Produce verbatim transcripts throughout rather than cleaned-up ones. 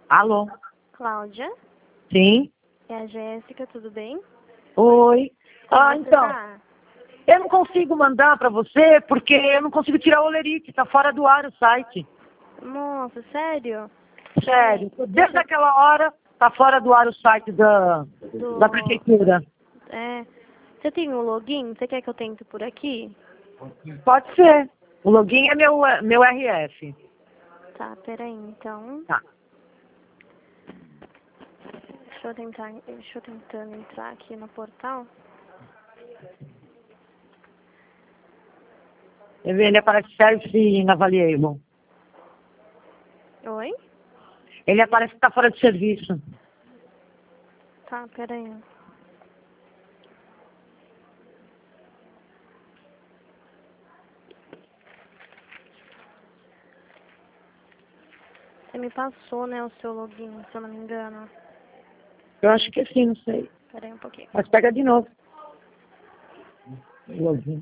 Alô? Cláudia, Sim? é a Jéssica, tudo bem? Oi. Como Ah, você então, tá? eu não consigo mandar pra você porque eu não consigo tirar o olerite, tá fora do ar o site. Nossa, sério? Sério, É, desde deixa aquela hora tá fora do ar o site da, do... da prefeitura. É, você tem um login? Você quer que eu tente por aqui? Pode ser. O login é meu, meu R F. Tá, peraí, então. Tá. Deixa eu tentar, deixa eu tentando entrar aqui no portal. Ele aparece Service Inavaluable. Oi? Ele aparece que tá fora de serviço. Tá, peraí. Você me passou, né, o seu login, se eu não me engano. Eu acho que sim, não sei. Peraí um pouquinho. Mas pega de novo. O login.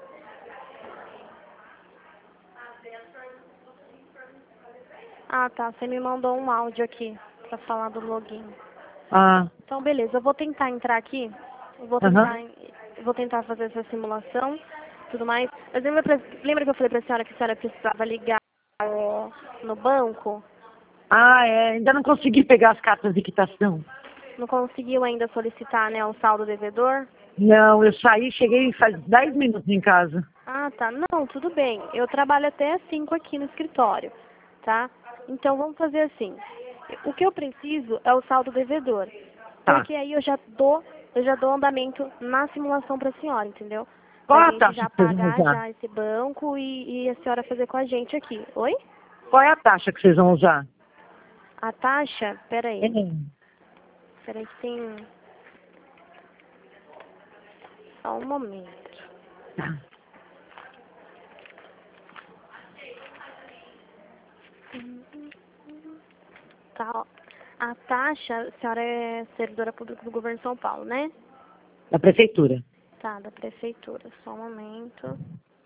Ah, tá, você me mandou um áudio aqui pra falar do login. Ah, Então, beleza, eu vou tentar entrar aqui. Eu vou aham. tentar, eu vou tentar fazer essa simulação, tudo mais. Mas lembra, pra- lembra que eu falei pra senhora que a senhora precisava ligar ó, no banco? Ah, é. Ainda não consegui pegar as cartas de quitação. Não conseguiu ainda solicitar, né, o saldo devedor? Não, eu saí, cheguei faz dez minutos em casa. Ah, tá. Não, tudo bem. Eu trabalho até às cinco aqui no escritório, tá? Então vamos fazer assim. O que eu preciso é o saldo devedor. Tá. Porque aí eu já dou, eu já dou andamento na simulação pra senhora, entendeu? Qual Pra é a gente taxa já que vocês vão pagar usar? já esse banco e, e a senhora fazer com a gente aqui. Oi? Qual é a taxa que vocês vão usar? A taxa, É. peraí. Peraí que tem. Só um momento. Tá. Tá, ó. A taxa, a senhora é servidora pública do governo de São Paulo, né? Da prefeitura. Tá, da prefeitura. Só um momento.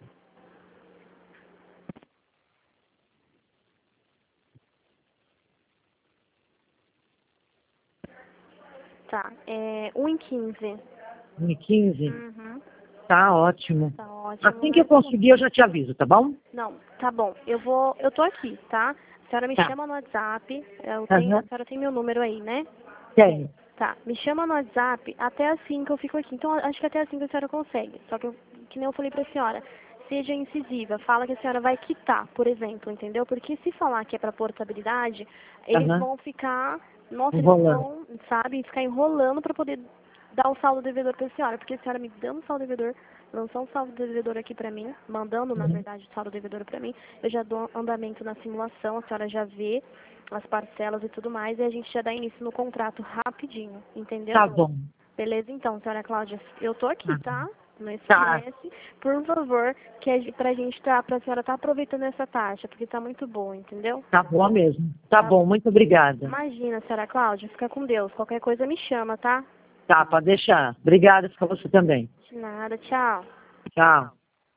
Tá, é um em quinze. um e quinze? Uhum. Tá ótimo. Tá ótimo, Assim que eu né? conseguir, eu já te aviso, tá bom? Não, tá bom. Eu vou, eu tô aqui, tá? A senhora me Tá. chama no WhatsApp. Eu tenho, a Aham. senhora tem meu número aí, né? Tenho. Tá, me chama no WhatsApp até as cinco eu fico aqui. Então, acho que até as cinco a senhora consegue. Só que, eu, que nem eu falei pra senhora, seja incisiva. Fala que a senhora vai quitar, por exemplo, entendeu? Porque se falar que é pra portabilidade, eles Aham. vão ficar, nossa, eles Enrolando. vão, sabe, ficar enrolando pra poder dar o saldo devedor pra senhora. Porque a senhora me dando o saldo devedor, lançar um saldo devedor aqui pra mim, mandando, na Uhum. verdade, o saldo devedor pra mim, eu já dou andamento na simulação, a senhora já vê as parcelas e tudo mais, e a gente já dá início no contrato rapidinho, entendeu? Tá bom. Beleza, então, senhora Cláudia, eu tô aqui, Tá. tá? Não Tá. esquece, por favor, que a, gen- pra gente tá, pra senhora tá aproveitando essa taxa, porque tá muito boa, entendeu? Tá boa mesmo. Tá Tá? bom, muito obrigada. Imagina, senhora Cláudia, fica com Deus, qualquer coisa me chama, tá? Tá, pode deixar. Obrigada pra você também. De nada, tchau. Tchau.